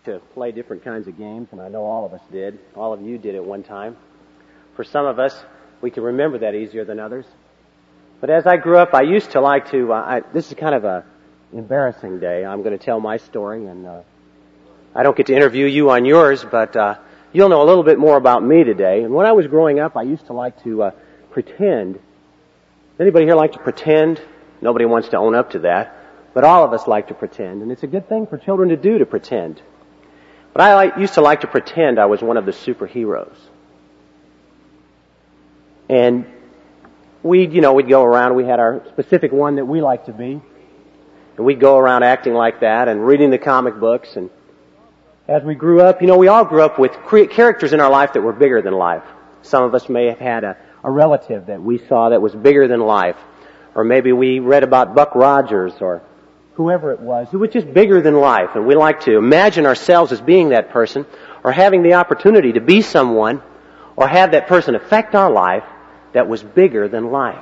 to play different kinds of games, and I know all of us did. All of you did at one time. For some of us, we can remember that easier than others. But as I grew up, I used to like to, this is kind of a embarrassing day. I'm going to tell my story, and I don't get to interview you on yours, but you'll know a little bit more about me today. And when I was growing up, I used to like to pretend. Anybody here like to pretend? Nobody wants to own up to that. But all of us like to pretend, and it's a good thing for children to do, to pretend. But I used to like to pretend I was one of the superheroes. And we'd go around, we had our specific one that we liked to be, and we'd go around acting like that and reading the comic books. And as we grew up, we all grew up with characters in our life that were bigger than life. Some of us may have had a relative that we saw that was bigger than life. Or maybe we read about Buck Rogers or whoever it was, who was just bigger than life. And we like to imagine ourselves as being that person, or having the opportunity to be someone, or have that person affect our life that was bigger than life.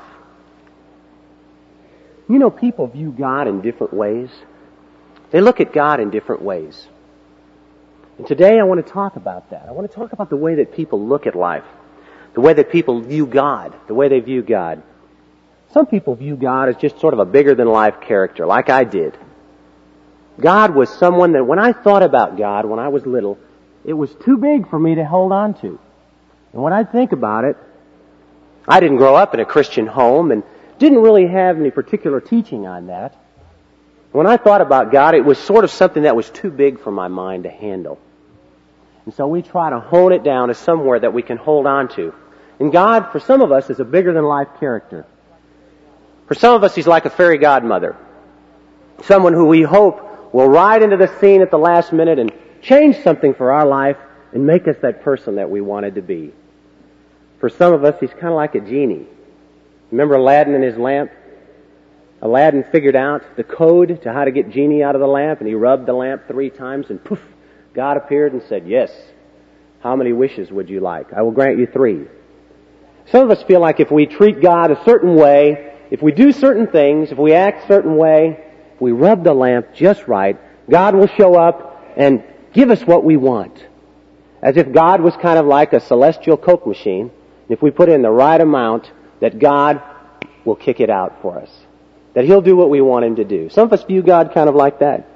People view God in different ways. They look at God in different ways. And today I want to talk about that. I want to talk about the way that people look at life, the way that people view God, the way they view God. Some people view God as just sort of a bigger-than-life character, like I did. God was someone that when I thought about God when I was little, it was too big for me to hold on to. And when I think about it, I didn't grow up in a Christian home and didn't really have any particular teaching on that. When I thought about God, it was sort of something that was too big for my mind to handle. And so we try to hone it down to somewhere that we can hold on to. And God, for some of us, is a bigger-than-life character. For some of us, He's like a fairy godmother. Someone who we hope will ride into the scene at the last minute and change something for our life and make us that person that we wanted to be. For some of us, He's kind of like a genie. Remember Aladdin and his lamp? Aladdin figured out the code to how to get genie out of the lamp, and he rubbed the lamp 3 times, and poof, God appeared and said, "Yes, how many wishes would you like? I will grant you 3. Some of us feel like if we treat God a certain way, if we do certain things, if we act a certain way, if we rub the lamp just right, God will show up and give us what we want. As if God was kind of like a celestial Coke machine. If we put in the right amount, that God will kick it out for us. That He'll do what we want Him to do. Some of us view God kind of like that.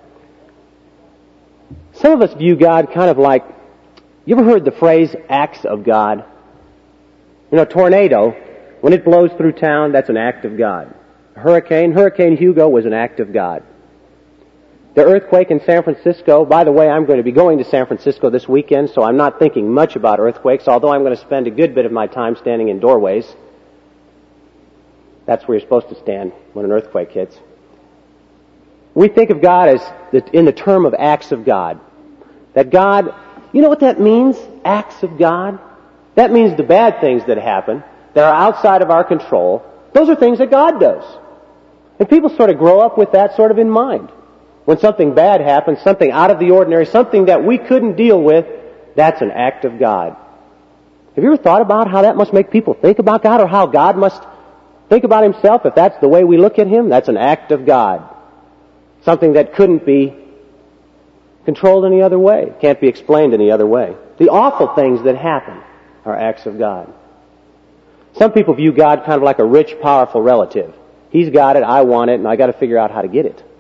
Some of us view God kind of like, you ever heard the phrase, acts of God? A tornado, when it blows through town, that's an act of God. Hurricane Hugo was an act of God. The earthquake in San Francisco, by the way, I'm going to be going to San Francisco this weekend, so I'm not thinking much about earthquakes, although I'm going to spend a good bit of my time standing in doorways. That's where you're supposed to stand when an earthquake hits. We think of God as in the term of acts of God. That God, you know what that means? Acts of God? That means the bad things that happen, that are outside of our control, those are things that God does. And people sort of grow up with that sort of in mind. When something bad happens, something out of the ordinary, something that we couldn't deal with, that's an act of God. Have you ever thought about how that must make people think about God, or how God must think about Himself? If that's the way we look at Him, that's an act of God. Something that couldn't be controlled any other way, can't be explained any other way. The awful things that happen are acts of God. Some people view God kind of like a rich, powerful relative. He's got it, I want it, and I got to figure out how to get it.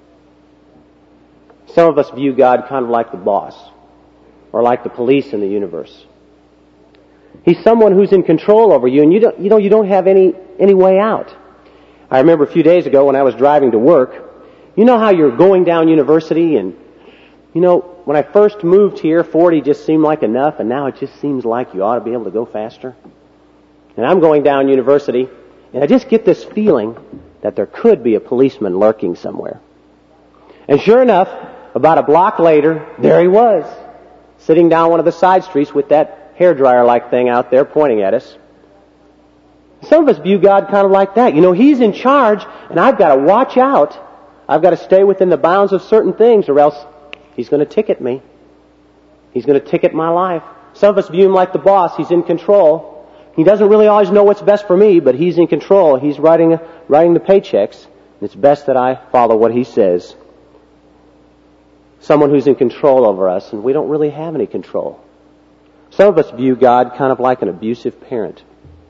Some of us view God kind of like the boss, or like the police in the universe. He's someone who's in control over you, and you don't have any way out. I remember a few days ago when I was driving to work, you know how you're going down University, and when I first moved here, 40 just seemed like enough, and now it just seems like you ought to be able to go faster. And I'm going down University, and I just get this feeling that there could be a policeman lurking somewhere. And sure enough, about a block later, there he was, sitting down one of the side streets with that hairdryer-like thing out there pointing at us. Some of us view God kind of like that. He's in charge, and I've got to watch out. I've got to stay within the bounds of certain things, or else He's going to ticket me. He's going to ticket my life. Some of us view Him like the boss. He's in control. He doesn't really always know what's best for me, but He's in control. He's writing the paychecks. And it's best that I follow what He says. someone who's in control over us, and we don't really have any control. Some of us view God kind of like an abusive parent.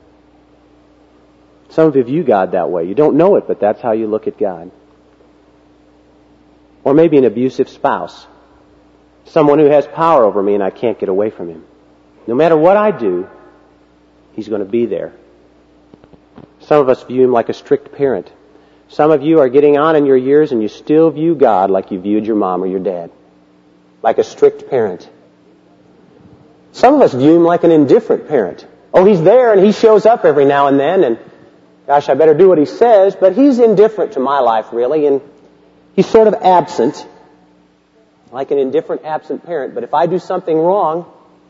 Some of you view God that way. You don't know it, but that's how you look at God. Or maybe an abusive spouse. Someone who has power over me and I can't get away from him. No matter what I do, he's going to be there. Some of us view him like a strict parent. Some of you are getting on in your years and you still view God like you viewed your mom or your dad. Like a strict parent. Some of us view him like an indifferent parent. Oh, he's there and he shows up every now and then and gosh, I better do what he says, but he's indifferent to my life really, and he's sort of absent. Like an indifferent, absent parent. But if I do something wrong,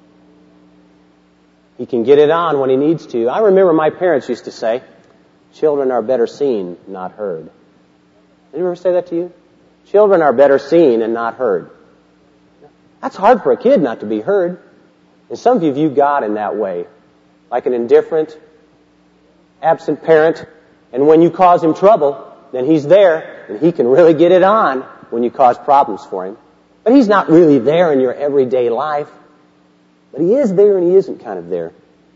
he can get it on when he needs to. I remember my parents used to say, children are better seen, not heard. Did you ever say that to you? Children are better seen and not heard. That's hard for a kid not to be heard. And some of you view God in that way. Like an indifferent, absent parent. And when you cause him trouble, then he's there and he can really get it on when you cause problems for him. But he's not really there in your everyday life. But he is there and he isn't kind of there.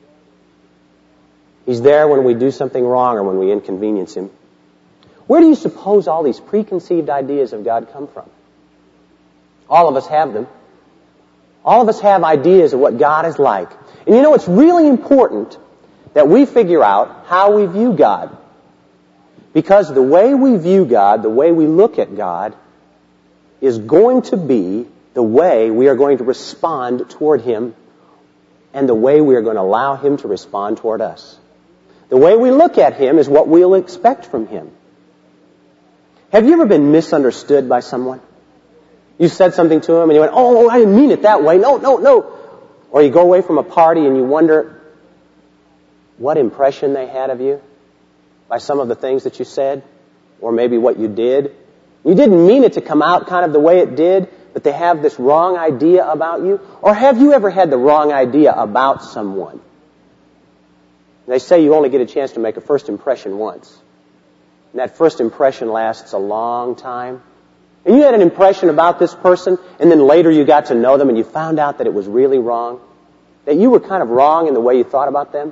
He's there when we do something wrong or when we inconvenience him. Where do you suppose all these preconceived ideas of God come from? All of us have them. All of us have ideas of what God is like. And you know, it's really important that we figure out how we view God. Because the way we view God, the way we look at God, is going to be the way we are going to respond toward him and the way we are going to allow him to respond toward us. The way we look at him is what we'll expect from him. Have you ever been misunderstood by someone? You said something to him and you went, oh, I didn't mean it that way. No. Or you go away from a party and you wonder what impression they had of you by some of the things that you said or maybe what you did. You didn't mean it to come out kind of the way it did, but they have this wrong idea about you. Or have you ever had the wrong idea about someone? They say you only get a chance to make a first impression once. And that first impression lasts a long time. And you had an impression about this person, and then later you got to know them and you found out that it was really wrong. That you were kind of wrong in the way you thought about them.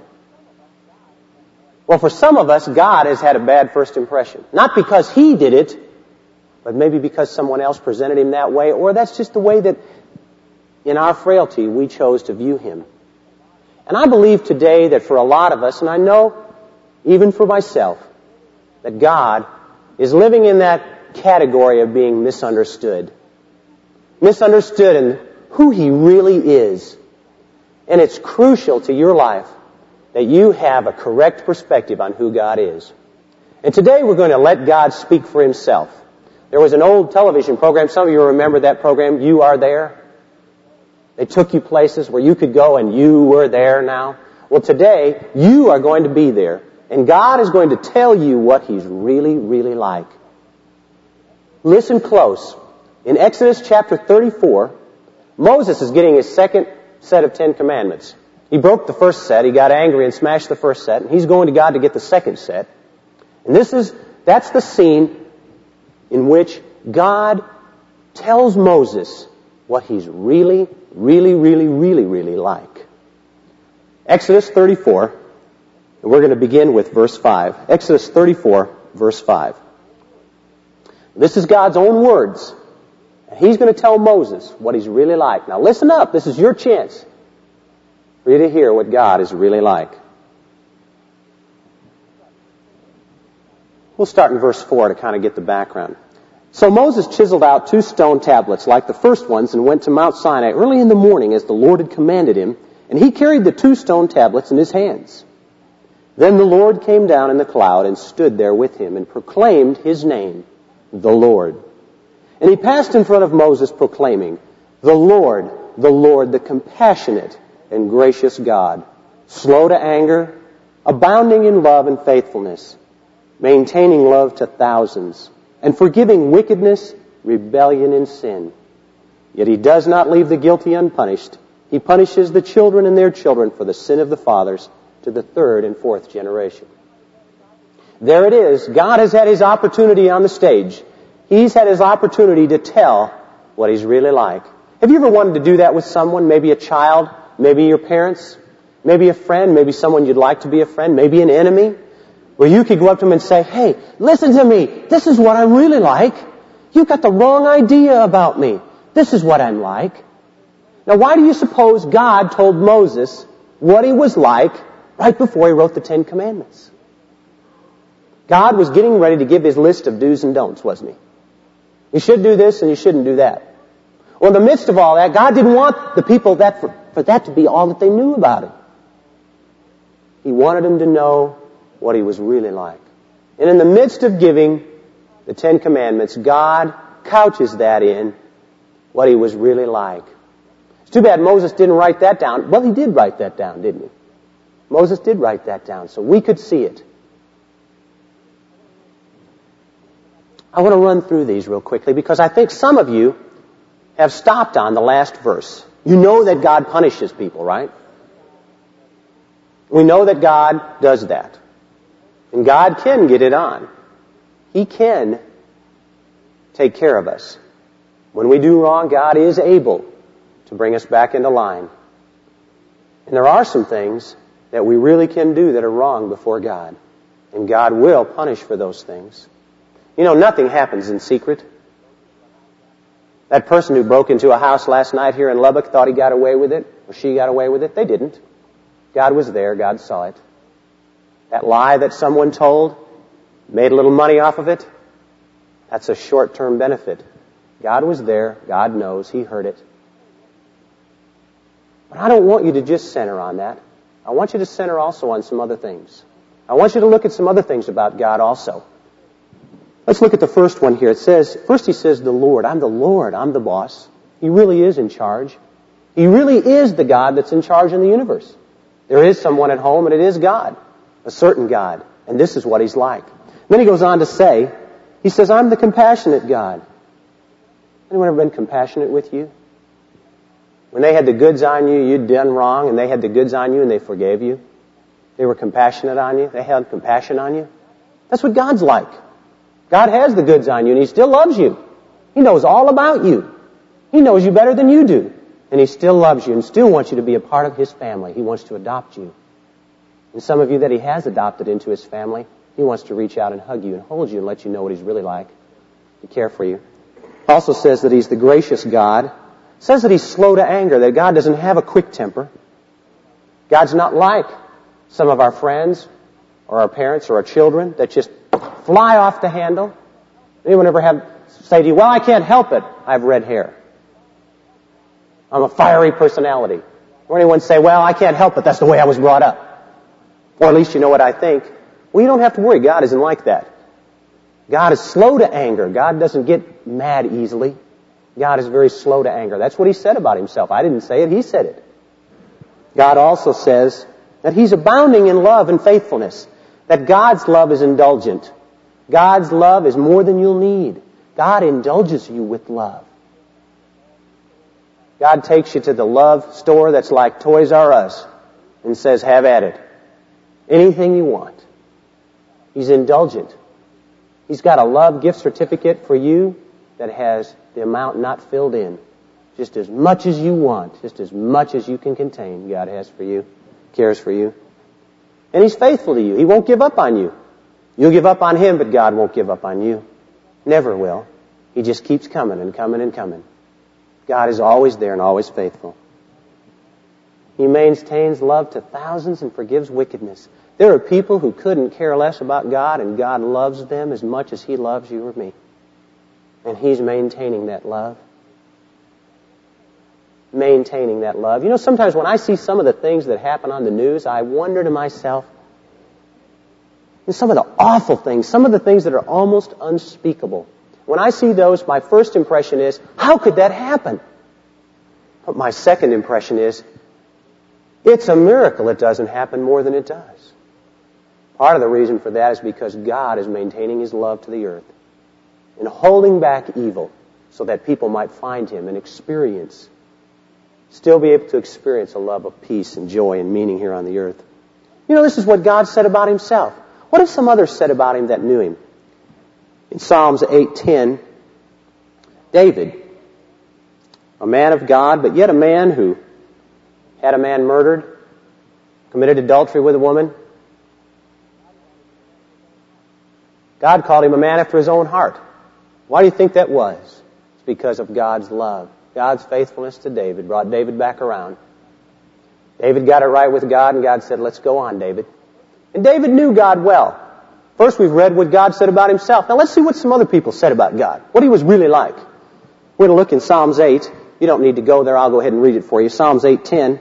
Well, for some of us, God has had a bad first impression. Not because he did it, but maybe because someone else presented him that way, or that's just the way that in our frailty we chose to view him. And I believe today that for a lot of us, and I know even for myself, that God is living in that category of being misunderstood. Misunderstood in who he really is. And it's crucial to your life that you have a correct perspective on who God is. And today we're going to let God speak for himself. There was an old television program, some of you remember that program, You Are There. They took you places where you could go and you were there now. Well, today, you are going to be there. And God is going to tell you what he's really, really like. Listen close. In Exodus chapter 34, Moses is getting his second set of 10 commandments. He broke the first set. He got angry and smashed the first set. And he's going to God to get the second set. And that's the scene in which God tells Moses what he's really, really, really, really, really like. Exodus 34, and we're going to begin with verse 5. Exodus 34, verse 5. This is God's own words. And he's going to tell Moses what he's really like. Now listen up. This is your chance for you to hear what God is really like. We'll start in verse 4 to kind of get the background. So Moses chiseled out 2 stone tablets like the first ones and went to Mount Sinai early in the morning as the Lord had commanded him, and he carried the 2 stone tablets in his hands. Then the Lord came down in the cloud and stood there with him and proclaimed his name, the Lord. And he passed in front of Moses proclaiming, the Lord, the compassionate and gracious God, slow to anger, abounding in love and faithfulness, maintaining love to thousands, and forgiving wickedness, rebellion, and sin. Yet he does not leave the guilty unpunished. He punishes the children and their children for the sin of the fathers to the 3rd and 4th generation. There it is. God has had his opportunity on the stage. He's had his opportunity to tell what He's really like. Have you ever wanted to do that with someone? Maybe a child, maybe your parents, maybe a friend, maybe someone you'd like to be a friend, maybe an enemy, where you could go up to them and say, hey, listen to me. This is what I'm really like. You've got the wrong idea about me. This is what I'm like. Now, why do you suppose God told Moses what He was like right before He wrote the Ten Commandments? God was getting ready to give His list of do's and don'ts, wasn't He? You should do this and you shouldn't do that. Well, in the midst of all that, God didn't want the people for that to be all that they knew about Him. He wanted them to know what He was really like. And in the midst of giving the Ten Commandments, God couches that in what He was really like. It's too bad Moses didn't write that down. Well, he did write that down, didn't he? Moses did write that down, so we could see it. I want to run through these real quickly because I think some of you have stopped on the last verse. You know that God punishes people, right? We know that God does that. And God can get it on. He can take care of us. When we do wrong, God is able to bring us back into line. And there are some things that we really can do that are wrong before God. And God will punish for those things. You know, nothing happens in secret. That person who broke into a house last night here in Lubbock thought he got away with it, or she got away with it. They didn't. God was there. God saw it. That lie that someone told, made a little money off of it, that's a short-term benefit. God was there. God knows. He heard it. But I don't want you to just center on that. I want you to center also on some other things. I want you to look at some other things about God also. Let's look at the first one here. First He says, the Lord. I'm the Lord. I'm the boss. He really is in charge. He really is the God that's in charge in the universe. There is someone at home, and it is God, a certain God. And this is what He's like. Then He goes on to say, He says, I'm the compassionate God. Anyone ever been compassionate with you? When they had the goods on you, you'd done wrong, and they had the goods on you, and they forgave you. They were compassionate on you. They had compassion on you. That's what God's like. God has the goods on you, and He still loves you. He knows all about you. He knows you better than you do. And He still loves you and still wants you to be a part of His family. He wants to adopt you. And some of you that He has adopted into His family, He wants to reach out and hug you and hold you and let you know what He's really like, to care for you. Also says that He's the gracious God. Says that He's slow to anger, that God doesn't have a quick temper. God's not like some of our friends or our parents or our children that just fly off the handle. Anyone ever say to you, well, I can't help it. I have red hair. I'm a fiery personality. Or anyone say, well, I can't help it. That's the way I was brought up. Or at least you know what I think. Well, you don't have to worry. God isn't like that. God is slow to anger. God doesn't get mad easily. God is very slow to anger. That's what He said about Himself. I didn't say it. He said it. God also says that He's abounding in love and faithfulness. That God's love is indulgent. God's love is more than you'll need. God indulges you with love. God takes you to the love store that's like Toys R Us and says, have at it. Anything you want. He's indulgent. He's got a love gift certificate for you that has the amount not filled in. Just as much as you want, just as much as you can contain, God has for you, cares for you. And He's faithful to you. He won't give up on you. You'll give up on Him, but God won't give up on you. Never will. He just keeps coming and coming and coming. God is always there and always faithful. He maintains love to thousands and forgives wickedness. There are people who couldn't care less about God, and God loves them as much as He loves you or me. And He's maintaining that love. Maintaining that love. You know, sometimes when I see some of the things that happen on the news, I wonder to myself, and some of the awful things, some of the things that are almost unspeakable. When I see those, my first impression is, how could that happen? But my second impression is, it's a miracle it doesn't happen more than it does. Part of the reason for that is because God is maintaining His love to the earth and holding back evil so that people might find Him and still be able to experience a love of peace and joy and meaning here on the earth. You know, this is what God said about Himself. What if some others said about Him that knew Him? In Psalms 8:10, David a man of God, but yet a man who had a man murdered, committed adultery with a woman. God called him a man after his own heart. Why do you think that was? It's because of God's love. God's faithfulness to David brought David back around. David got it right with God, and God said, let's go on, David. And David knew God well. First, we've read what God said about himself. Now, let's see what some other people said about God, what he was really like. We're going to look in Psalms 8. You don't need to go there. I'll go ahead and read it for you. Psalms 8:10.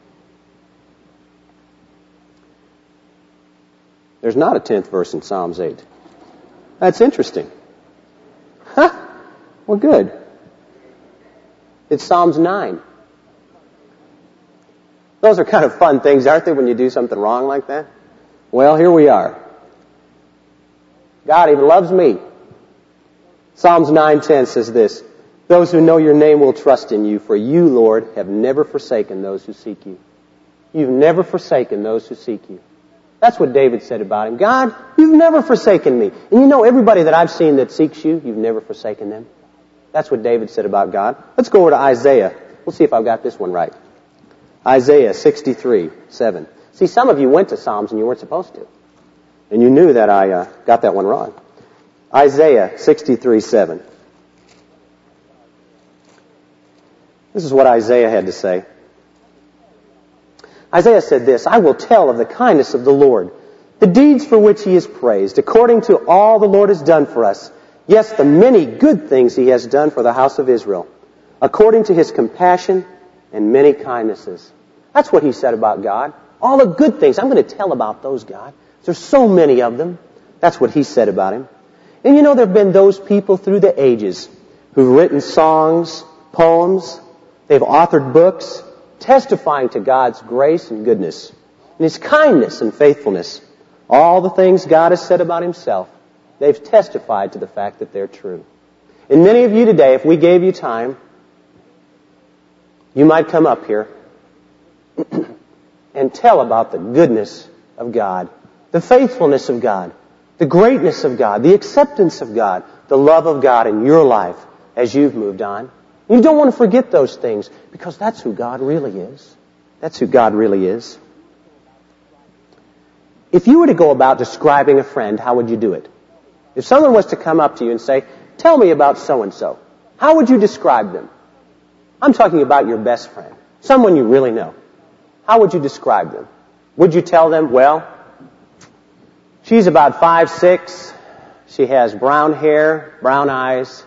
There's not a 10th verse in Psalms 8. That's interesting. Huh? Well, good. It's Psalms 9. Those are kind of fun things, aren't they, when you do something wrong like that? Well, here we are. God even loves me. Psalms 9:10 says this, those who know your name will trust in you, for you, Lord, have never forsaken those who seek you. You've never forsaken those who seek you. That's what David said about him. God, you've never forsaken me. And you know, everybody that I've seen that seeks you, you've never forsaken them. That's what David said about God. Let's go over to Isaiah. We'll see if I've got this one right. Isaiah 63:7. See, some of you went to Psalms and you weren't supposed to. And you knew that I got that one wrong. Isaiah 63:7. This is what Isaiah had to say. Isaiah said this, I will tell of the kindness of the Lord, the deeds for which He is praised, according to all the Lord has done for us. Yes, the many good things He has done for the house of Israel, according to His compassion and many kindnesses. That's what He said about God. All the good things. I'm going to tell about those, God. There's so many of them. That's what He said about Him. And you know, there have been those people through the ages who've written songs, poems, they've authored books, testifying to God's grace and goodness, and His kindness and faithfulness. All the things God has said about Himself, they've testified to the fact that they're true. And many of you today, if we gave you time, you might come up here and tell about the goodness of God, the faithfulness of God, the greatness of God, the acceptance of God, the love of God in your life as you've moved on. You don't want to forget those things because that's who God really is. That's who God really is. If you were to go about describing a friend, how would you do it? If someone was to come up to you and say, tell me about so-and-so, how would you describe them? I'm talking about your best friend, someone you really know. How would you describe them? Would you tell them, well, she's about 5'6", she has brown hair, brown eyes,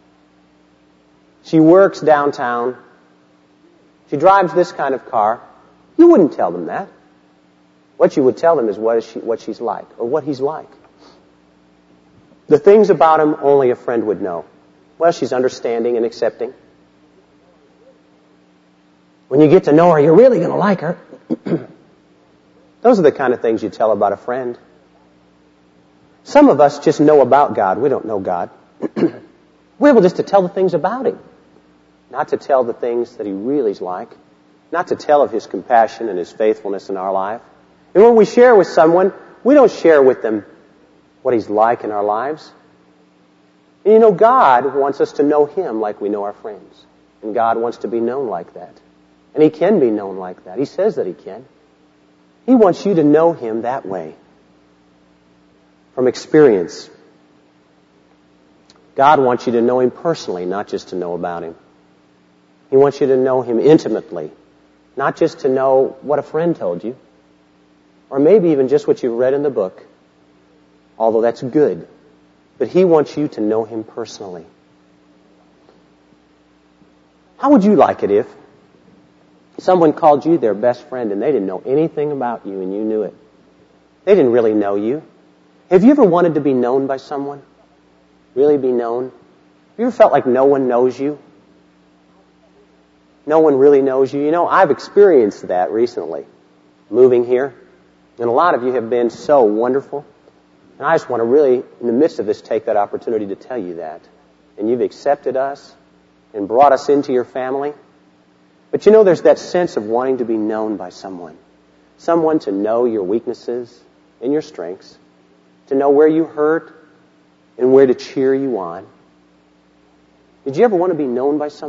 she works downtown, she drives this kind of car? You wouldn't tell them that. What you would tell them is what she's like, or what he's like. The things about him only a friend would know. Well, she's understanding and accepting. When you get to know her, you're really going to like her. Those are the kind of things you tell about a friend. Some of us just know about God. We don't know God. We're able just to tell the things about Him. Not to tell the things that He really is like. Not to tell of His compassion and His faithfulness in our life. And when we share with someone, we don't share with them what He's like in our lives. And you know, God wants us to know Him like we know our friends. And God wants to be known like that. And He can be known like that. He says that He can. He wants you to know Him that way. From experience. God wants you to know Him personally, not just to know about Him. He wants you to know Him intimately, not just to know what a friend told you, or maybe even just what you read in the book, although that's good. But He wants you to know Him personally. How would you like it if someone called you their best friend and they didn't know anything about you and you knew it? They didn't really know you. Have you ever wanted to be known by someone? Really be known? Have you ever felt like no one knows you? No one really knows you. You know, I've experienced that recently, moving here. And a lot of you have been so wonderful. And I just want to really, in the midst of this, take that opportunity to tell you that. And you've accepted us and brought us into your family. But you know, there's that sense of wanting to be known by someone. Someone to know your weaknesses and your strengths. To know where you hurt and where to cheer you on. Did you ever want to be known by someone?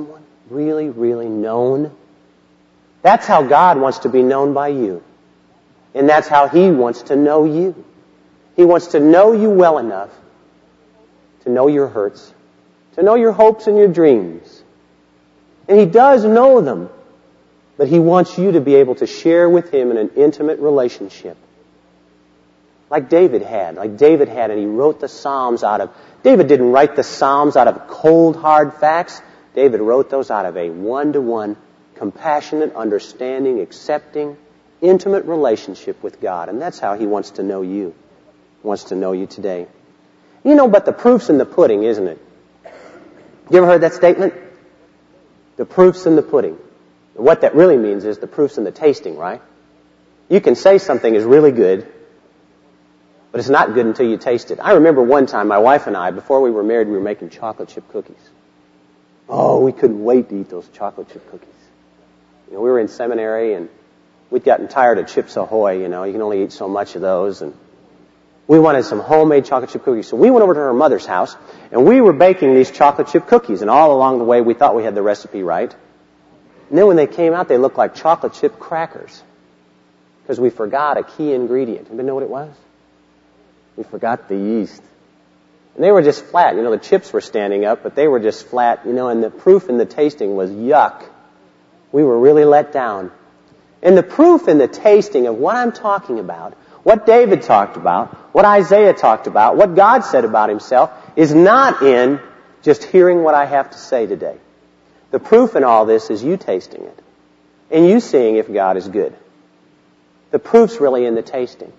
really, really known? That's how God wants to be known by you. And that's how He wants to know you. He wants to know you well enough to know your hurts, to know your hopes and your dreams. And He does know them, but He wants you to be able to share with Him in an intimate relationship. Like David had, and he wrote the Psalms David didn't write the Psalms out of cold, hard facts. David wrote those out of a one-to-one, compassionate, understanding, accepting, intimate relationship with God. And that's how He wants to know you. He wants to know you today. But the proof's in the pudding, isn't it? You ever heard that statement? The proof's in the pudding. What that really means is the proof's in the tasting, right? You can say something is really good, but it's not good until you taste it. I remember one time, my wife and I, before we were married, we were making chocolate chip cookies. Oh, we couldn't wait to eat those chocolate chip cookies. We were in seminary, and we'd gotten tired of Chips Ahoy, you can only eat so much of those, and we wanted some homemade chocolate chip cookies. So we went over to her mother's house, and we were baking these chocolate chip cookies, and all along the way, we thought we had the recipe right. And then when they came out, they looked like chocolate chip crackers, because we forgot a key ingredient. Anybody know what it was? We forgot the yeast. And they were just flat. The chips were standing up, but they were just flat, and the proof in the tasting was yuck. We were really let down. And the proof in the tasting of what I'm talking about, what David talked about, what Isaiah talked about, what God said about Himself, is not in just hearing what I have to say today. The proof in all this is you tasting it, and you seeing if God is good. The proof's really in the tasting.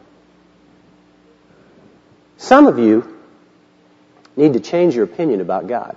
Some of you need to change your opinion about God.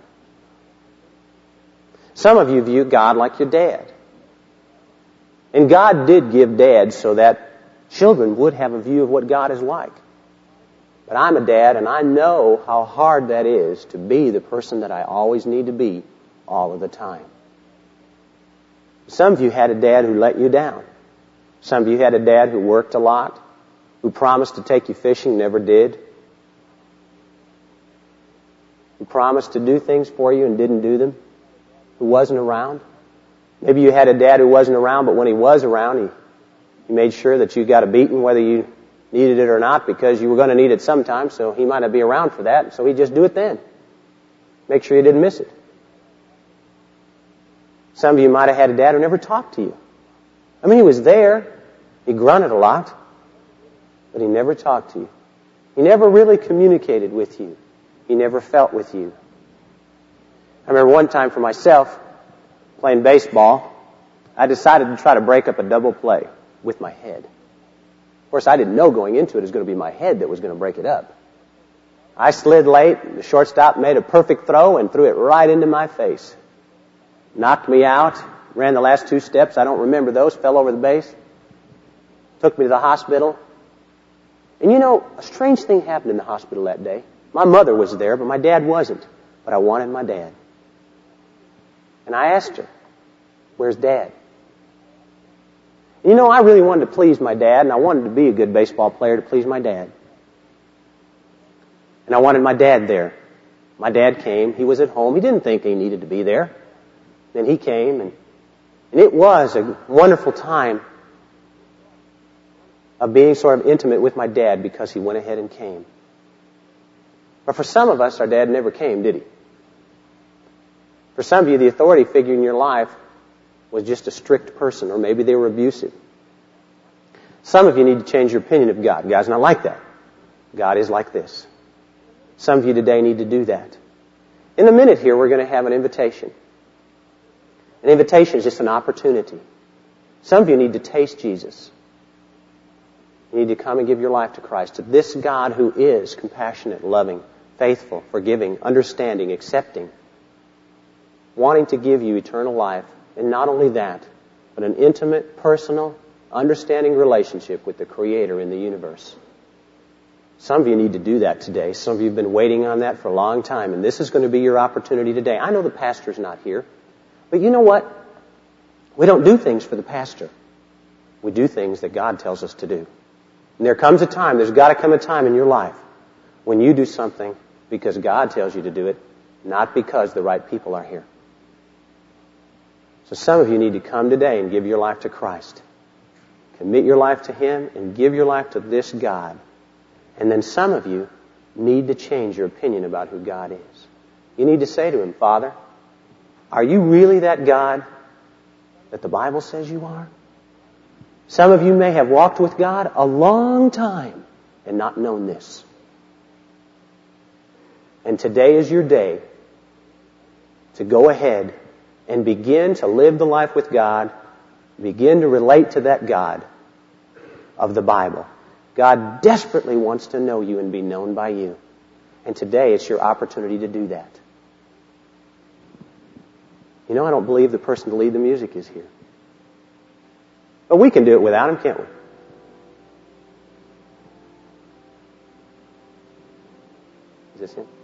Some of you view God like your dad. And God did give dads so that children would have a view of what God is like. But I'm a dad, and I know how hard that is to be the person that I always need to be all of the time. Some of you had a dad who let you down. Some of you had a dad who worked a lot, who promised to take you fishing, never did. Who promised to do things for you and didn't do them. Who wasn't around. Maybe you had a dad who wasn't around, but when he was around, he made sure that you got a beating whether you needed it or not, because you were going to need it sometime, so he might not be around for that, so he'd just do it then. Make sure you didn't miss it. Some of you might have had a dad who never talked to you. He was there. He grunted a lot, but he never talked to you. He never really communicated with you. He never felt with you. I remember one time for myself, playing baseball, I decided to try to break up a double play with my head. Of course, I didn't know going into it was going to be my head that was going to break it up. I slid late, the shortstop made a perfect throw and threw it right into my face. Knocked me out, ran the last 2 steps, I don't remember those, fell over the base, took me to the hospital. And a strange thing happened in the hospital that day. My mother was there, but my dad wasn't. But I wanted my dad. And I asked her, "Where's Dad?" I really wanted to please my dad, and I wanted to be a good baseball player to please my dad. And I wanted my dad there. My dad came. He was at home. He didn't think he needed to be there. Then he came, and it was a wonderful time of being sort of intimate with my dad because he went ahead and came. But for some of us, our dad never came, did he? For some of you, the authority figure in your life was just a strict person, or maybe they were abusive. Some of you need to change your opinion of God. God's not like that. God is like this. Some of you today need to do that. In a minute here, we're going to have an invitation. An invitation is just an opportunity. Some of you need to taste Jesus. You need to come and give your life to Christ, to this God who is compassionate, loving, faithful, forgiving, understanding, accepting, wanting to give you eternal life. And not only that, but an intimate, personal, understanding relationship with the Creator in the universe. Some of you need to do that today. Some of you have been waiting on that for a long time, and this is going to be your opportunity today. I know the pastor's not here, but you know what? We don't do things for the pastor. We do things that God tells us to do. And there comes a time, there's got to come a time in your life when you do something because God tells you to do it, not because the right people are here. So some of you need to come today and give your life to Christ. Commit your life to Him and give your life to this God. And then some of you need to change your opinion about who God is. You need to say to Him, Father, are you really that God that the Bible says you are? Some of you may have walked with God a long time and not known this. And today is your day to go ahead and begin to live the life with God, begin to relate to that God of the Bible. God desperately wants to know you and be known by you. And today it's your opportunity to do that. You know, I don't believe the person to lead the music is here. But we can do it without him, can't we? Is this him?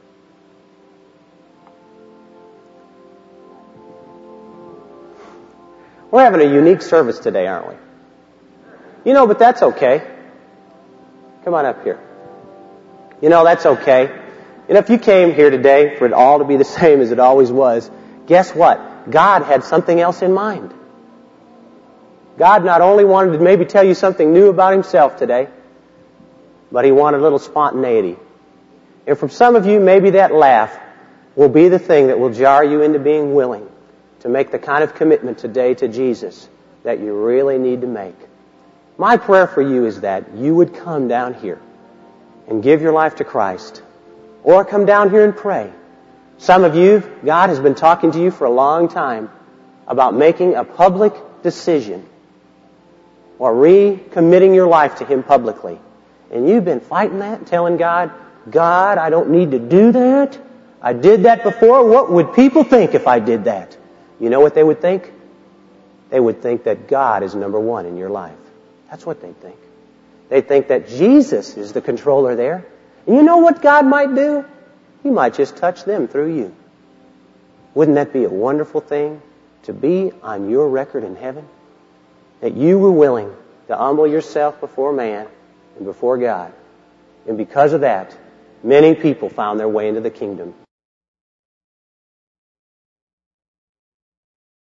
We're having a unique service today, aren't we? You know, but that's okay. Come on up here. You know, that's okay. You know, if you came here today for it all to be the same as it always was, guess what? God had something else in mind. God not only wanted to maybe tell you something new about Himself today, but He wanted a little spontaneity. And for some of you, maybe that laugh will be the thing that will jar you into being willing to make the kind of commitment today to Jesus that you really need to make. My prayer for you is that you would come down here and give your life to Christ, or come down here and pray. Some of you, God has been talking to you for a long time about making a public decision or recommitting your life to Him publicly. And you've been fighting that, telling God, God, I don't need to do that. I did that before. What would people think if I did that? You know what they would think? They would think that God is number one in your life. That's what they'd think. They'd think that Jesus is the controller there. And you know what God might do? He might just touch them through you. Wouldn't that be a wonderful thing to be on your record in heaven? That you were willing to humble yourself before man and before God. And because of that, many people found their way into the kingdom.